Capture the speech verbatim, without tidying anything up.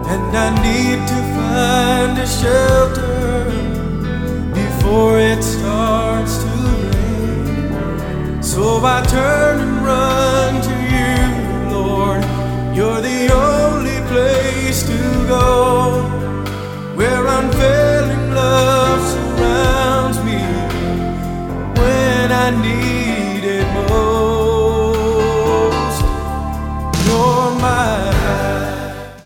and I need to find a shelter before it starts to rain. So I turn and run to you, Lord. You're the only place to go, where unfailing love surrounds me when I need